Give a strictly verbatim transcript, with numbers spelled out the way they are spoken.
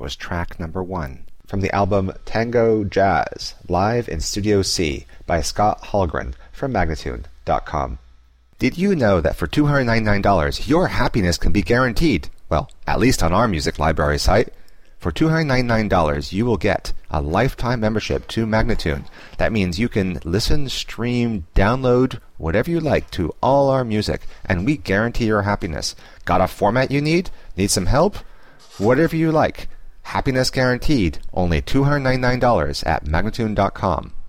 was track number one. From the album Tango Jazz, live in Studio C by Scott Hallgren from Magnatune dot com. Did you know that for two hundred ninety-nine dollars your happiness can be guaranteed? Well, at least on our music library site. For two hundred ninety-nine dollars you will get a lifetime membership to Magnatune. That means you can listen, stream, download, whatever you like to all our music, and we guarantee your happiness. Got a format you need? Need some help? Whatever you like. Happiness guaranteed. Only two hundred ninety-nine dollars at Magnatune dot com.